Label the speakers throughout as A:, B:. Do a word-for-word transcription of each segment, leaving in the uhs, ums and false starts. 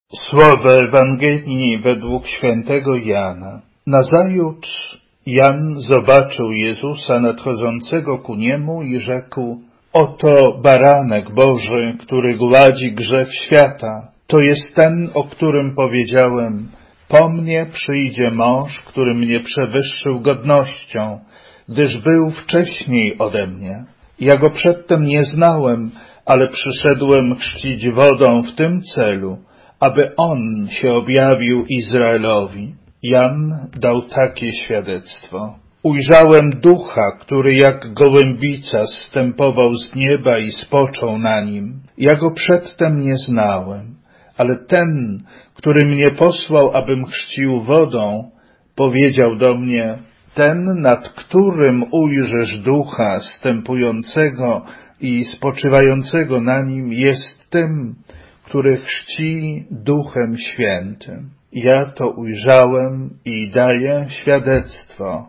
A: Słowo Ewangelii według świętego Jana. Nazajutrz Jan zobaczył Jezusa nadchodzącego ku niemu i rzekł: Oto baranek Boży, który gładzi grzech świata. To jest ten, o którym powiedziałem: po mnie przyjdzie mąż, który mnie przewyższył godnością, gdyż był wcześniej ode mnie. Ja go przedtem nie znałem, ale przyszedłem chrzcić wodą w tym celu, aby on się objawił Izraelowi. Jan dał takie świadectwo. Ujrzałem Ducha, który jak gołębica zstępował z nieba i spoczął na nim. Ja go przedtem nie znałem, ale ten, który mnie posłał, abym chrzcił wodą, powiedział do mnie: ten, nad którym ujrzysz Ducha zstępującego i spoczywającego na nim, jest tym, który chrzci Duchem Świętym. Ja to ujrzałem i daję świadectwo,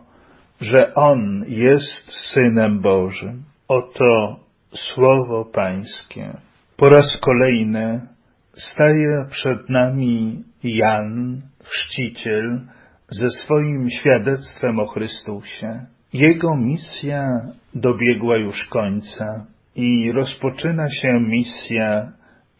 A: że On jest Synem Bożym. Oto Słowo Pańskie. Po raz kolejny staje przed nami Jan, chrzciciel, ze swoim świadectwem o Chrystusie. Jego misja dobiegła już końca i rozpoczyna się misja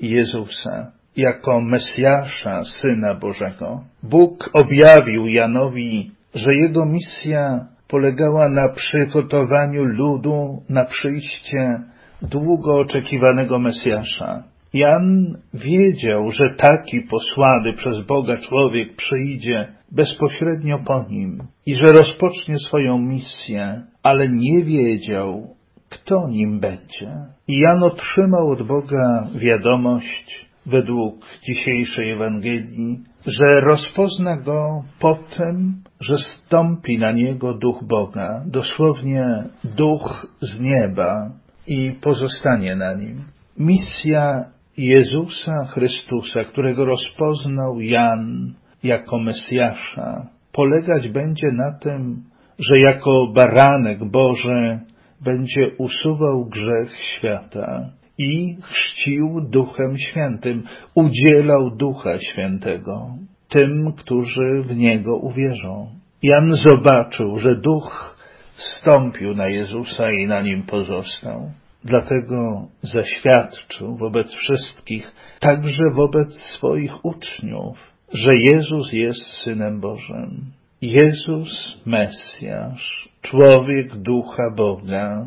A: Jezusa jako Mesjasza, Syna Bożego. Bóg objawił Janowi, że jego misja polegała na przygotowaniu ludu na przyjście długo oczekiwanego Mesjasza. Jan wiedział, że taki posłany przez Boga człowiek przyjdzie bezpośrednio po nim i że rozpocznie swoją misję, ale nie wiedział, kto nim będzie. I Jan otrzymał od Boga wiadomość, według dzisiejszej Ewangelii, że rozpozna go po tym, że stąpi na niego Duch Boga, dosłownie Duch z nieba, i pozostanie na nim. Misja Jezusa Chrystusa, którego rozpoznał Jan jako Mesjasza, polegać będzie na tym, że jako baranek Boży będzie usuwał grzech świata i chrzcił Duchem Świętym, udzielał Ducha Świętego tym, którzy w Niego uwierzą. Jan zobaczył, że Duch zstąpił na Jezusa i na nim pozostał. Dlatego zaświadczył wobec wszystkich, także wobec swoich uczniów, że Jezus jest Synem Bożym. Jezus Mesjasz, człowiek Ducha Boga,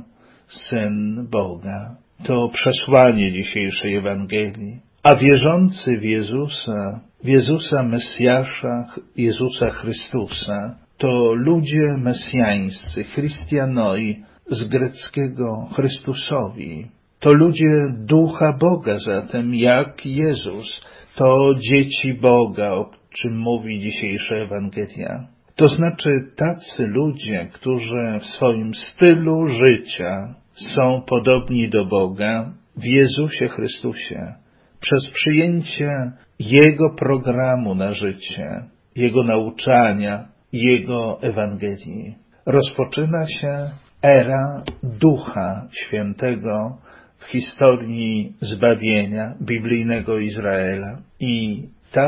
A: Syn Boga. To przesłanie dzisiejszej Ewangelii. A wierzący w Jezusa, w Jezusa Mesjasza, Jezusa Chrystusa, to ludzie mesjańscy, Christianoi, z greckiego Chrystusowi. To ludzie Ducha Boga zatem, jak Jezus. To dzieci Boga, o czym mówi dzisiejsza Ewangelia. To znaczy tacy ludzie, którzy w swoim stylu życia są podobni do Boga w Jezusie Chrystusie, przez przyjęcie Jego programu na życie, Jego nauczania, Jego Ewangelii. Rozpoczyna się era Ducha Świętego w historii zbawienia biblijnego Izraela. I ta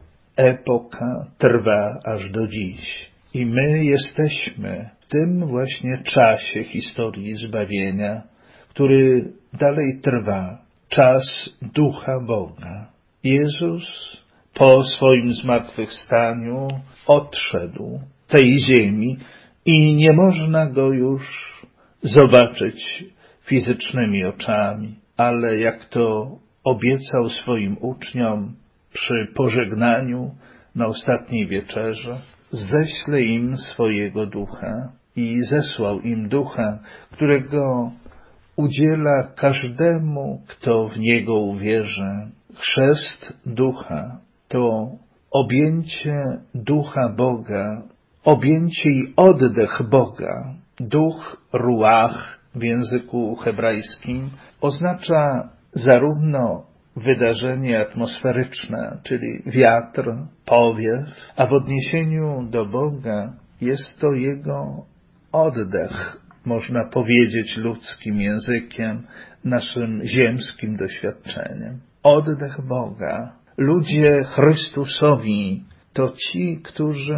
A: epoka trwa aż do dziś. I my jesteśmy w tym właśnie czasie historii zbawienia, który dalej trwa. Czas Ducha Boga. Jezus po swoim zmartwychwstaniu odszedł tej ziemi i nie można go już zobaczyć fizycznymi oczami, ale jak to obiecał swoim uczniom przy pożegnaniu na ostatniej wieczerze, ześle im swojego Ducha i zesłał im Ducha, którego udziela każdemu, kto w Niego uwierzy. Chrzest Ducha to objęcie Ducha Boga, objęcie i oddech Boga. Duch ruach w języku hebrajskim oznacza zarówno wydarzenie atmosferyczne, czyli wiatr, powiew, a w odniesieniu do Boga jest to Jego oddech, można powiedzieć ludzkim językiem, naszym ziemskim doświadczeniem. Oddech Boga, Ludzie Chrystusowi to ci, którzy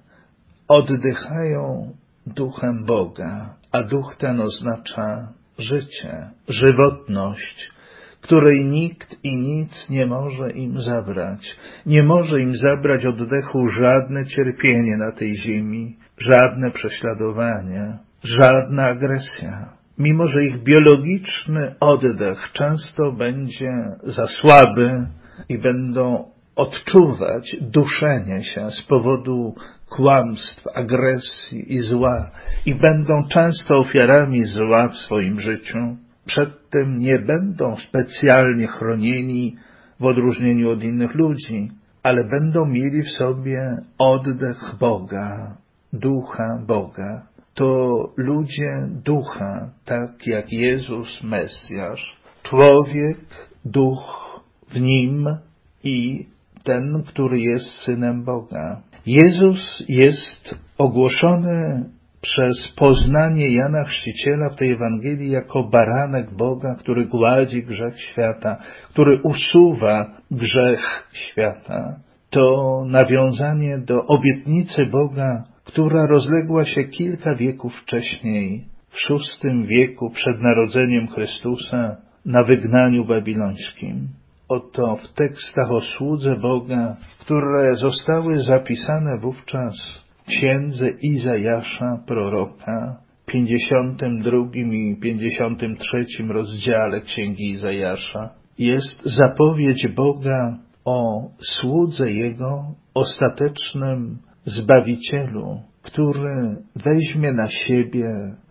A: oddychają duchem Boga, a duch ten oznacza życie, żywotność, której nikt i nic nie może im zabrać. Nie może im zabrać oddechu żadne cierpienie na tej ziemi, żadne prześladowanie, żadna agresja. Mimo że ich biologiczny oddech często będzie za słaby i będą odczuwać duszenie się z powodu kłamstw, agresji i zła i będą często ofiarami zła w swoim życiu, przedtem nie będą specjalnie chronieni w odróżnieniu od innych ludzi, ale będą mieli w sobie oddech Boga, ducha Boga. To ludzie ducha, tak jak Jezus Mesjasz, człowiek, duch w nim i ten, który jest Synem Boga. Jezus jest ogłoszony przez poznanie Jana Chrzciciela w tej Ewangelii jako baranek Boga, który gładzi grzech świata, który usuwa grzech świata. To nawiązanie do obietnicy Boga, która rozległa się kilka wieków wcześniej, w szóstym wieku przed narodzeniem Chrystusa, na wygnaniu babilońskim. Oto w tekstach o słudze Boga, które zostały zapisane wówczas w księdze Izajasza, proroka, pięćdziesiątym drugim i pięćdziesiątym trzecim rozdziale księgi Izajasza, jest zapowiedź Boga o słudze Jego, ostatecznym Zbawicielu, który weźmie na siebie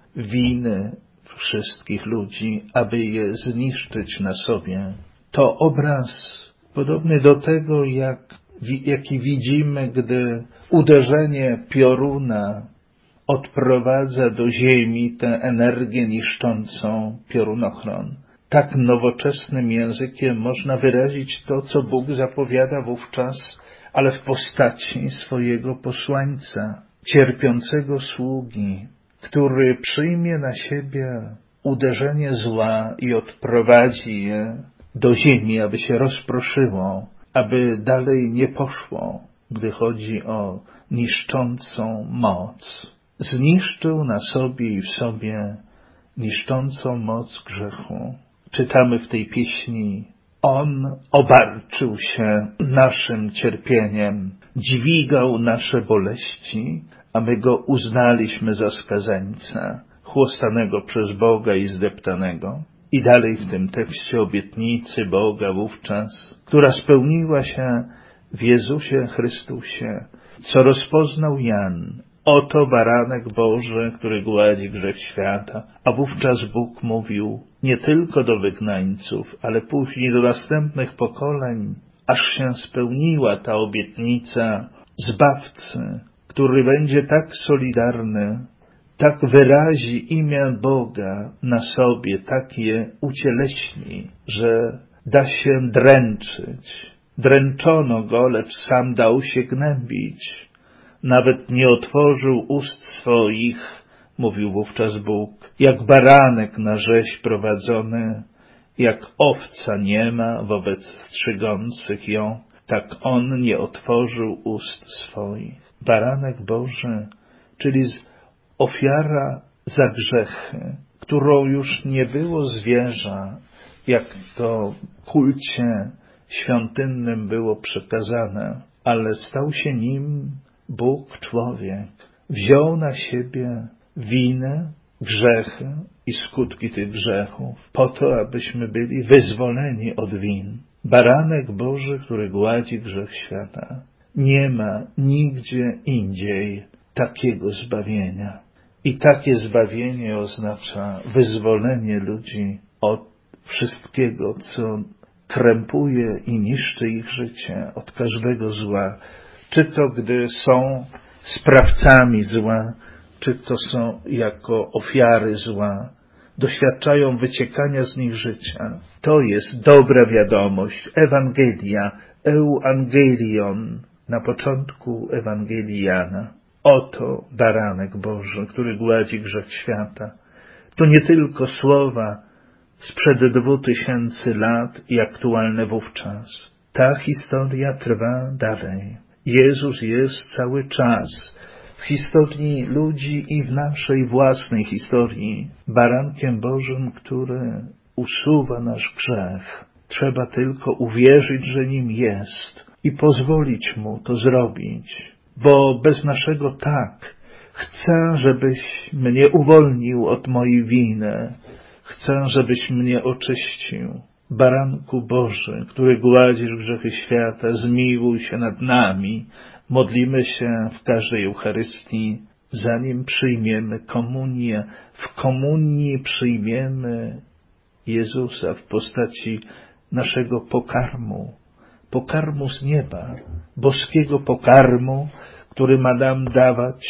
A: winy wszystkich ludzi, aby je zniszczyć na sobie. To obraz podobny do tego, jak, jaki widzimy, gdy uderzenie pioruna odprowadza do ziemi tę energię niszczącą piorunochron. Tak nowoczesnym językiem można wyrazić to, co Bóg zapowiada wówczas, ale w postaci swojego posłańca, cierpiącego sługi, który przyjmie na siebie uderzenie zła i odprowadzi je do ziemi, aby się rozproszyło, aby dalej nie poszło, gdy chodzi o niszczącą moc. Zniszczył na sobie i w sobie niszczącą moc grzechu. Czytamy w tej pieśni: On obarczył się naszym cierpieniem, dźwigał nasze boleści, a my go uznaliśmy za skazańca, chłostanego przez Boga i zdeptanego. I dalej w tym tekście obietnicy Boga wówczas, która spełniła się w Jezusie Chrystusie, co rozpoznał Jan. Oto baranek Boży, który gładzi grzech świata. A wówczas Bóg mówił nie tylko do wygnańców, ale później do następnych pokoleń, aż się spełniła ta obietnica Zbawcy, który będzie tak solidarny, tak wyrazi imię Boga na sobie, tak je ucieleśni, że da się dręczyć. Dręczono go, lecz sam dał się gnębić. Nawet nie otworzył ust swoich, mówił wówczas Bóg, jak baranek na rzeź prowadzony, jak owca niema wobec strzygących ją, tak on nie otworzył ust swoich. Baranek Boży, czyli ofiara za grzechy, którą już nie było zwierza, jak to w kulcie świątynnym było przekazane, ale stał się nim Bóg człowiek. Wziął na siebie winę, grzechy i skutki tych grzechów, po to, abyśmy byli wyzwoleni od win. Baranek Boży, który gładzi grzech świata. Nie ma nigdzie indziej takiego zbawienia. I takie zbawienie oznacza wyzwolenie ludzi od wszystkiego, co krępuje i niszczy ich życie, od każdego zła. Czy to gdy są sprawcami zła, czy to są jako ofiary zła, doświadczają wyciekania z nich życia. To jest dobra wiadomość, Ewangelia, Euangelion, na początku Ewangelii Jana. Oto baranek Boży, który gładzi grzech świata. To nie tylko słowa sprzed dwóch tysięcy lat i aktualne wówczas. Ta historia trwa dalej. Jezus jest cały czas w historii ludzi i w naszej własnej historii barankiem Bożym, który usuwa nasz grzech. Trzeba tylko uwierzyć, że nim jest i pozwolić Mu to zrobić, bo bez naszego tak chcę, żebyś mnie uwolnił od mojej winy. Chcę, żebyś mnie oczyścił. Baranku Boży, który gładzisz grzechy świata, zmiłuj się nad nami. Modlimy się w każdej Eucharystii, zanim przyjmiemy komunię. W komunii przyjmiemy Jezusa w postaci naszego pokarmu, pokarmu z nieba, boskiego pokarmu, który ma nam dawać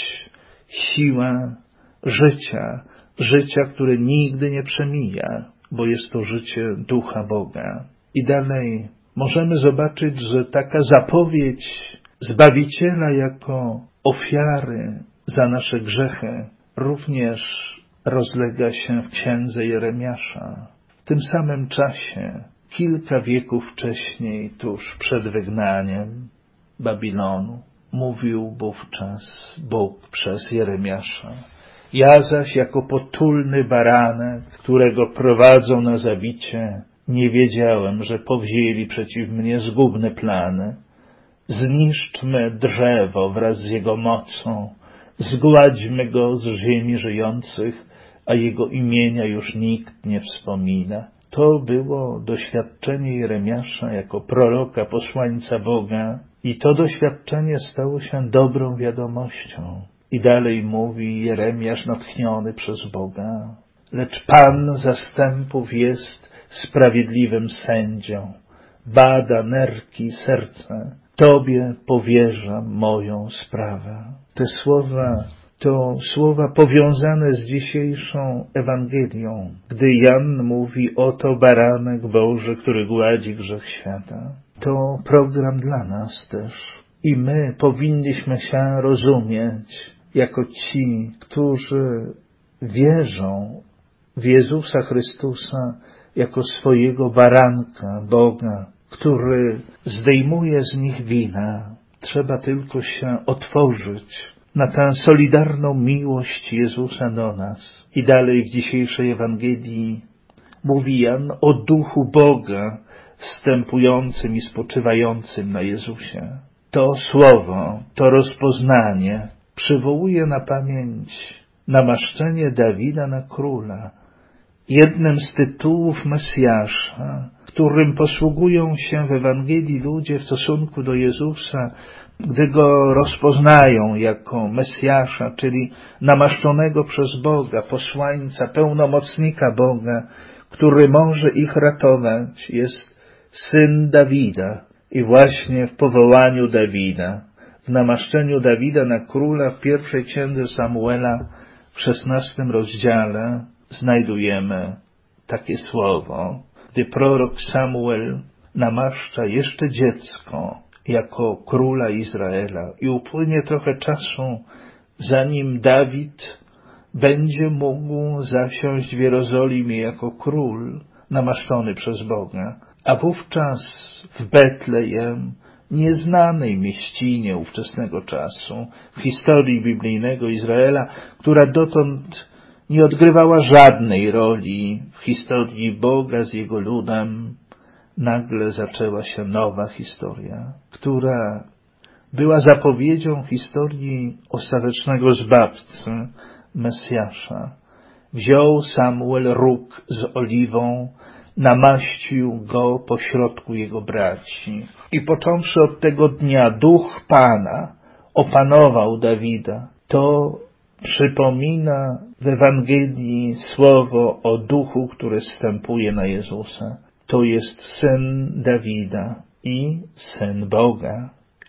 A: siłę życia, życia, które nigdy nie przemija, bo jest to życie Ducha Boga. I dalej możemy zobaczyć, że taka zapowiedź Zbawiciela jako ofiary za nasze grzechy również rozlega się w księdze Jeremiasza. W tym samym czasie, kilka wieków wcześniej, tuż przed wygnaniem Babilonu, mówił wówczas Bóg przez Jeremiasza: ja zaś jako potulny baranek, którego prowadzą na zabicie, nie wiedziałem, że powzięli przeciw mnie zgubne plany. Zniszczmy drzewo wraz z jego mocą, zgładźmy go z ziemi żyjących, a jego imienia już nikt nie wspomina. To było doświadczenie Jeremiasza jako proroka, posłańca Boga, i to doświadczenie stało się dobrą wiadomością. I dalej mówi Jeremiasz natchniony przez Boga: lecz Pan zastępów jest sprawiedliwym sędzią, bada nerki i serce. Tobie powierzam moją sprawę. Te słowa to słowa powiązane z dzisiejszą Ewangelią, gdy Jan mówi: oto baranek Boży, który gładzi grzech świata. To program dla nas też. I my powinniśmy się rozumieć jako ci, którzy wierzą w Jezusa Chrystusa jako swojego baranka Boga, który zdejmuje z nich winę. Trzeba tylko się otworzyć na tę solidarną miłość Jezusa do nas. I dalej w dzisiejszej Ewangelii mówi Jan o Duchu Boga wstępującym i spoczywającym na Jezusie. To słowo, to rozpoznanie przywołuje na pamięć namaszczenie Dawida na króla. Jednym z tytułów Mesjasza, którym posługują się w Ewangelii ludzie w stosunku do Jezusa, gdy Go rozpoznają jako Mesjasza, czyli namaszczonego przez Boga, posłańca, pełnomocnika Boga, który może ich ratować, jest Syn Dawida. I właśnie w powołaniu Dawida, w namaszczeniu Dawida na króla w pierwszej księdze Samuela w szesnastym rozdziale znajdujemy takie słowo, gdy prorok Samuel namaszcza jeszcze dziecko jako króla Izraela i upłynie trochę czasu, zanim Dawid będzie mógł zasiąść w Jerozolimie jako król namaszczony przez Boga. A wówczas w Betlejem, nieznanej mieścinie ówczesnego czasu, w historii biblijnego Izraela, która dotąd nie odgrywała żadnej roli w historii Boga z Jego ludem, nagle zaczęła się nowa historia, która była zapowiedzią historii ostatecznego Zbawcy, Mesjasza. Wziął Samuel róg z oliwą, namaścił go pośrodku jego braci. I począwszy od tego dnia duch Pana opanował Dawida. To przypomina w Ewangelii słowo o duchu, który zstępuje na Jezusa. To jest Syn Dawida i Syn Boga.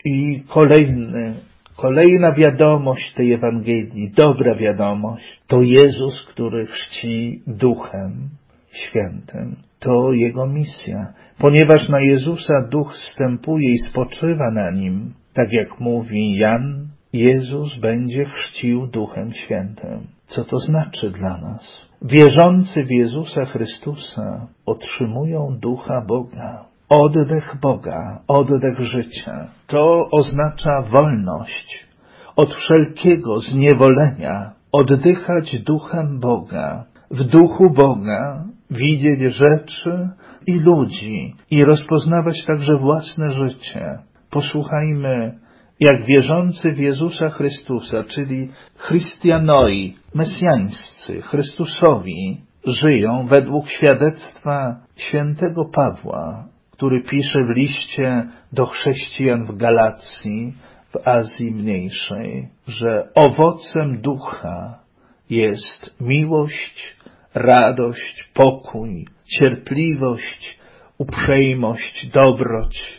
A: I kolejny, kolejna wiadomość tej Ewangelii, dobra wiadomość, to Jezus, który chrzci Duchem Świętym. To Jego misja, ponieważ na Jezusa Duch zstępuje i spoczywa na Nim, tak jak mówi Jan, Jezus będzie chrzcił Duchem Świętym. Co to znaczy dla nas? Wierzący w Jezusa Chrystusa otrzymują Ducha Boga. oddech Boga, oddech życia. To oznacza wolność od wszelkiego zniewolenia, oddychać duchem Boga, w duchu Boga widzieć rzeczy i ludzi i rozpoznawać także własne życie. Posłuchajmy, jak wierzący w Jezusa Chrystusa, czyli chrystianoi, mesjańscy, Chrystusowi, żyją według świadectwa świętego Pawła, który pisze w liście do chrześcijan w Galacji, w Azji Mniejszej, że owocem ducha jest miłość, radość, pokój, cierpliwość, uprzejmość, dobroć,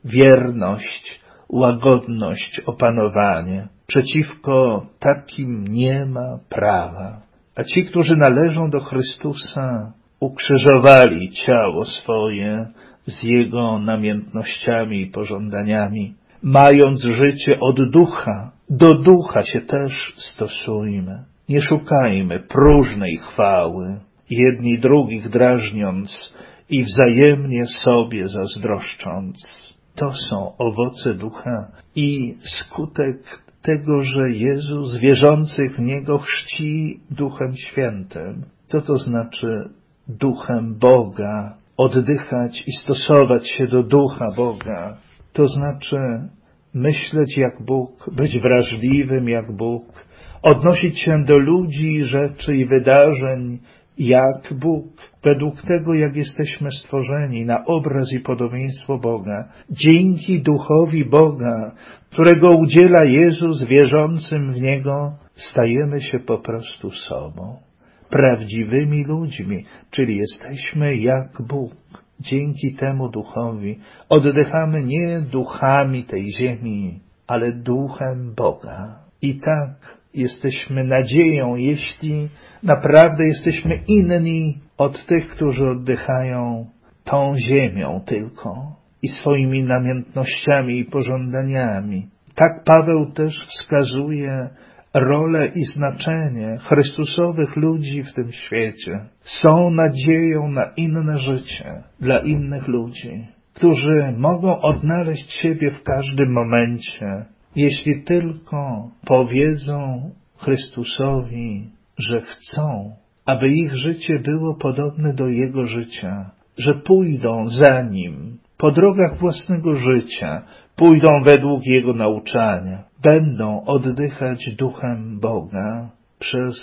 A: wierność, łagodność, opanowanie. Przeciwko takim nie ma prawa. A ci, którzy należą do Chrystusa, ukrzyżowali ciało swoje z Jego namiętnościami i pożądaniami. Mając życie od ducha, do ducha się też stosujmy. Nie szukajmy próżnej chwały, jedni drugich drażniąc i wzajemnie sobie zazdroszcząc. To są owoce ducha i skutek tego, że Jezus wierzących w Niego chrzci Duchem Świętym. Co to znaczy duchem Boga? Oddychać i stosować się do ducha Boga. To znaczy myśleć jak Bóg, być wrażliwym jak Bóg, odnosić się do ludzi, rzeczy i wydarzeń jak Bóg, według tego, jak jesteśmy stworzeni na obraz i podobieństwo Boga, dzięki duchowi Boga, którego udziela Jezus wierzącym w Niego, stajemy się po prostu sobą, prawdziwymi ludźmi, czyli jesteśmy jak Bóg. Dzięki temu duchowi oddychamy nie duchami tej ziemi, ale duchem Boga. I tak jesteśmy nadzieją, jeśli naprawdę jesteśmy inni od tych, którzy oddychają tą ziemią tylko i swoimi namiętnościami i pożądaniami. Tak Paweł też wskazuje rolę i znaczenie Chrystusowych ludzi w tym świecie. Są nadzieją na inne życie dla innych ludzi, którzy mogą odnaleźć siebie w każdym momencie, jeśli tylko powiedzą Chrystusowi, że chcą, aby ich życie było podobne do Jego życia, że pójdą za Nim po drogach własnego życia, pójdą według Jego nauczania, będą oddychać duchem Boga przez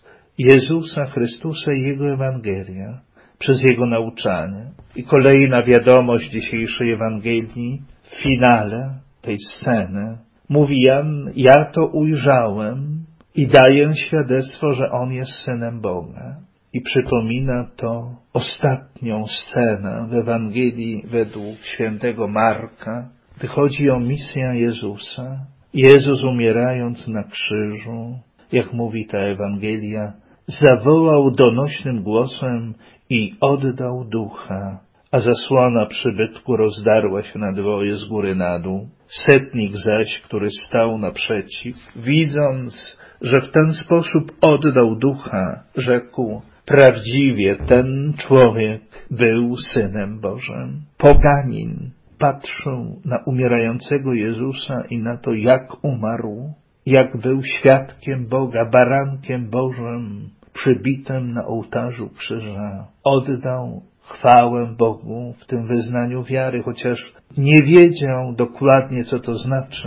A: Jezusa Chrystusa i Jego Ewangelię, przez Jego nauczanie. I kolejna wiadomość dzisiejszej Ewangelii, w finale tej sceny, mówi Jan, ja to ujrzałem i daję świadectwo, że On jest Synem Boga. I przypomina to ostatnią scenę w Ewangelii według świętego Marka, gdy chodzi o misję Jezusa. Jezus umierając na krzyżu, jak mówi ta Ewangelia, zawołał donośnym głosem i oddał ducha, a zasłona przybytku rozdarła się na dwoje z góry na dół. Setnik zaś, który stał naprzeciw, widząc, że w ten sposób oddał ducha, rzekł, prawdziwie ten człowiek był Synem Bożym. Poganin patrzył na umierającego Jezusa i na to, jak umarł, jak był świadkiem Boga, barankiem Bożym, przybitym na ołtarzu krzyża. Oddał chwałę Bogu w tym wyznaniu wiary, chociaż nie wiedział dokładnie, co to znaczy,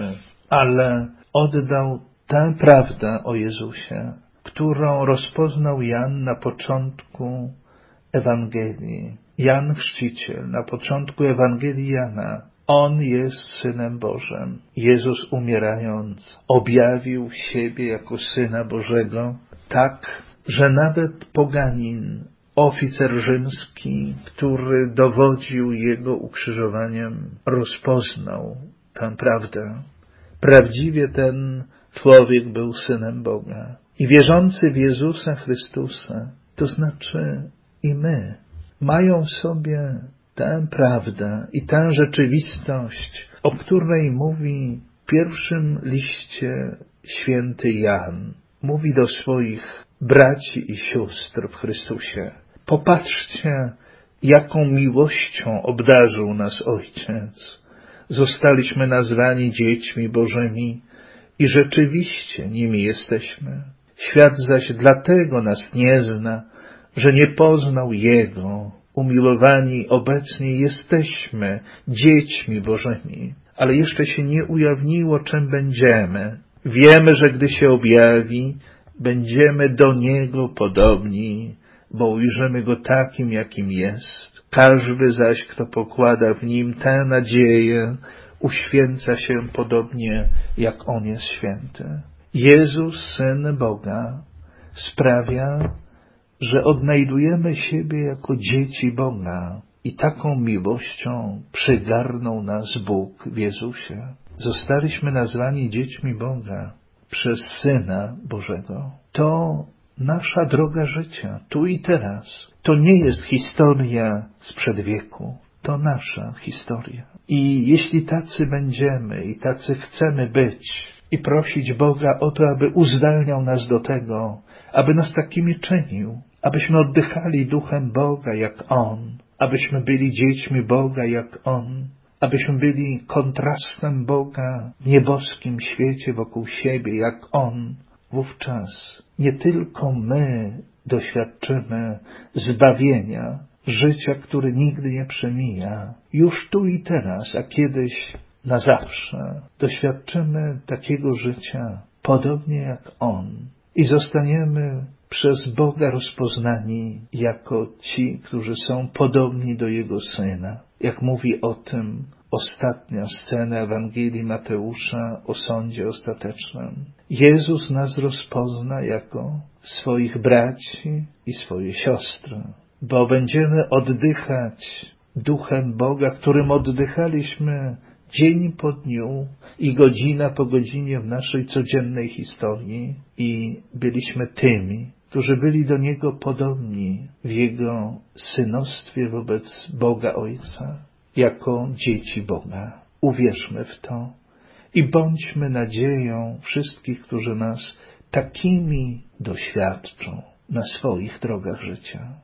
A: ale oddał tę prawdę o Jezusie, którą rozpoznał Jan na początku Ewangelii. Jan Chrzciciel, na początku Ewangelii Jana. On jest Synem Bożym. Jezus umierając objawił siebie jako Syna Bożego tak, że nawet poganin, oficer rzymski, który dowodził Jego ukrzyżowaniem, rozpoznał tę prawdę. Prawdziwie ten człowiek był Synem Boga. I wierzący w Jezusa Chrystusa, to znaczy i my, mają w sobie tę prawdę i tę rzeczywistość, o której mówi w pierwszym liście święty Jan. Mówi do swoich braci i sióstr w Chrystusie. Popatrzcie, jaką miłością obdarzył nas Ojciec. Zostaliśmy nazwani dziećmi Bożymi i rzeczywiście nimi jesteśmy. Świat zaś dlatego nas nie zna, że nie poznał Jego. Umiłowani obecnie jesteśmy dziećmi Bożymi, ale jeszcze się nie ujawniło, czym będziemy. Wiemy, że gdy się objawi, będziemy do Niego podobni, bo ujrzymy Go takim, jakim jest. Każdy zaś, kto pokłada w Nim tę nadzieję, uświęca się podobnie, jak On jest święty. Jezus, Syn Boga, sprawia, że odnajdujemy siebie jako dzieci Boga i taką miłością przygarnął nas Bóg w Jezusie. Zostaliśmy nazwani dziećmi Boga przez Syna Bożego. To nasza droga życia, tu i teraz. To nie jest historia sprzed wieku, to nasza historia. I jeśli tacy będziemy i tacy chcemy być i prosić Boga o to, aby uzdalniał nas do tego, aby nas takimi czynił, abyśmy oddychali duchem Boga jak On, abyśmy byli dziećmi Boga jak On, abyśmy byli kontrastem Boga w nieboskim świecie wokół siebie jak On, wówczas nie tylko my doświadczymy zbawienia, życia, które nigdy nie przemija, już tu i teraz, a kiedyś na zawsze doświadczymy takiego życia podobnie jak On i zostaniemy przez Boga rozpoznani jako ci, którzy są podobni do Jego Syna. Jak mówi o tym ostatnia scena Ewangelii Mateusza o sądzie ostatecznym. Jezus nas rozpozna jako swoich braci i swoje siostry, bo będziemy oddychać duchem Boga, którym oddychaliśmy dzień po dniu i godzina po godzinie w naszej codziennej historii i byliśmy tymi, którzy byli do Niego podobni w Jego synostwie wobec Boga Ojca, jako dzieci Boga. Uwierzmy w to i bądźmy nadzieją wszystkich, którzy nas takimi doświadczą na swoich drogach życia.